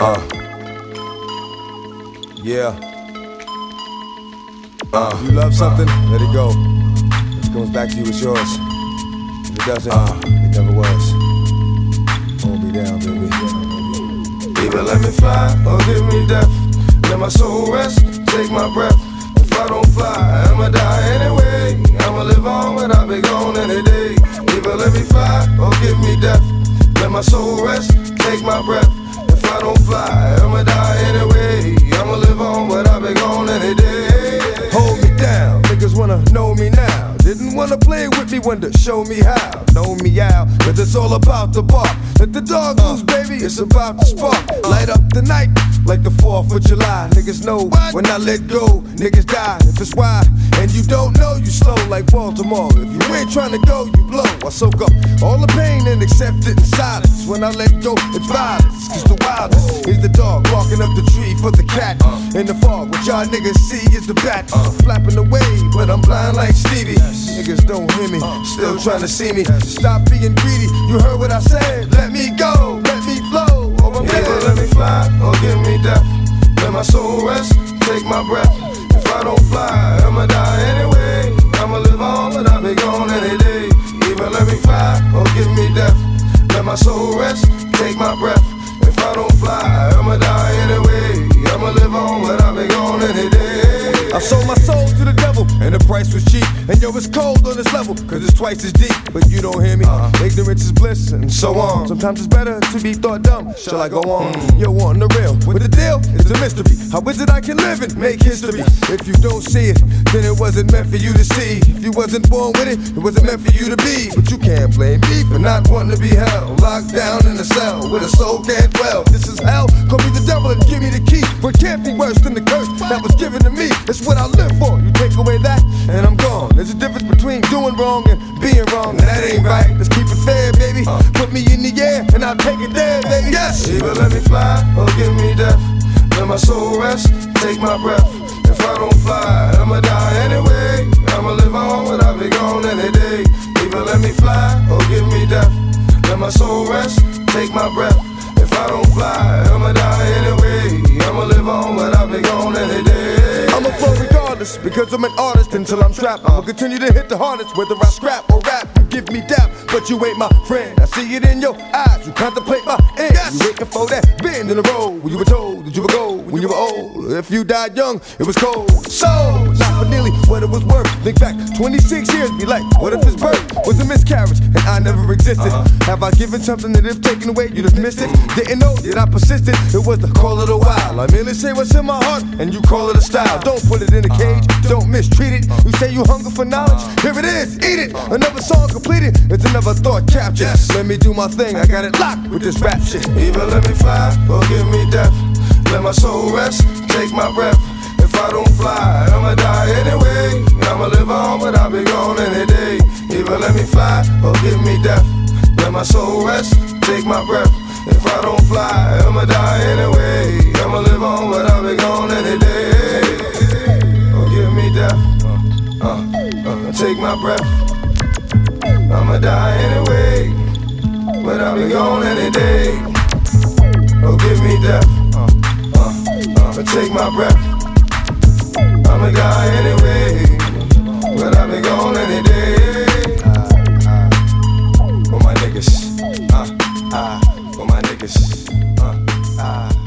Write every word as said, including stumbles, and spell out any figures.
Uh. Yeah. Uh. If you love something, uh. let it go. If it comes back to you, it's yours. If it doesn't, uh. it never was. Hold me down, baby. Either let me fly or give me death. Let my soul rest, take my breath. If I don't fly, I'ma die anyway. I'ma live on, but I'll be gone any day. Either let me fly or give me death. Let my soul rest, take my breath. If I don't fly, I'ma die anyway. I'ma live on, but I'll be gone any day. Hold me down, niggas wanna know me now. Didn't wanna play with me, wanted to show me how. Know me out, cause it's all about the bark. Let the dog loose, baby, it's about to spark. Light up the night like the fourth of July. Niggas know when I let go, niggas die. If it's why, and you don't know, you slow like Baltimore. If you ain't trying to go, you blow. I soak up all the pain and accept it in silence. When I let go, it's violence. Cause the wildest is the dog walking up the tree for the cat. In the fog, what y'all niggas see is the bat. Flapping away, but I'm blind like Stevie. Niggas don't hear me, still trying to see me. Stop being greedy, you heard what I said. Let me go, let me flow. Oh, I'm Either let me fly or give me death. Let my soul rest, take my breath. If I don't fly, I'ma die anyway. I'ma live on, but I'll be gone any day. Either let me fly or give me death. Let my soul rest, take my breath. If I don't fly, I'ma die anyway. I'ma live on, but I'll be gone any day. I sold my soul to the devil, and the price was cheap. And yo, it's cold on this level, cause it's twice as deep. But you don't hear me, uh-huh. Ignorance is bliss, and so on. Sometimes it's better to be thought dumb. Shall I go on? Mm. Yo, on the real, with the deal, it's a mystery. How is it I can live and make history? If you don't see it, then it wasn't meant for you to see. If you wasn't born with it, it wasn't meant for you to be. But you can't blame me for not wanting to be held. Locked down in a cell, where the soul can't dwell. This is hell, call me the devil and give me the key. But it can't be worse than the curse that was given to me. It's what I live for. You take away that, and I'm gone. There's a difference between doing wrong and being wrong, and that ain't right. Let's keep it fair, baby. Uh, Put me in the air, and I'll take it there, baby. Yes. Either let me fly or give me death. Let my soul rest, take my breath. If I don't fly, I'ma die anyway. I'ma live on, but I'll be gone any day. Either let me fly or give me death. Let my soul rest, take my breath. If I don't fly, I'ma die anyway. I'ma live on, but I'll be gone any day. I'ma flow regardless, because I'm an artist until I'm strapped. I'ma continue to hit the hardest, whether I scrap or rap. You give me dap, but you ain't my friend. I see it in your eyes, you contemplate my end. Yes. You waiting for that bend in the road when you were told that you would go when you were old. If you died young, it was cold. So, not for nearly what it was worth. Think back twenty-six years, be like, what if his birth was a miscarriage and I never existed? Uh-huh. Have I given something that if taken away, you'd have missed it? Didn't know that I persisted, it was the call of the wild. I merely say what's in my heart, and you call it a style. Don't put it in a cage, don't mistreat it. You say you hunger for knowledge, here it is, eat it. Another song completed, it's another thought captured. Yes. Let me do my thing, I got it locked with this rap shit. Either let me fly or give me death. Let my soul rest, take my breath. If I don't fly, I'ma die anyway. I'ma live on, but I'll be gone any day. Either let me fly or give me death. Let my soul rest, take my breath. If I don't fly, I'ma die anyway. I'ma live on, but I'll be gone any day. Or give me death, uh, uh, take my breath. I'ma die anyway, but I'll be gone any day. Or give me death, uh, uh, uh, take my breath. I'ma die anyway, but I'll be gone any day. Uh, uh, for my niggas, uh, uh, for my niggas, uh, uh.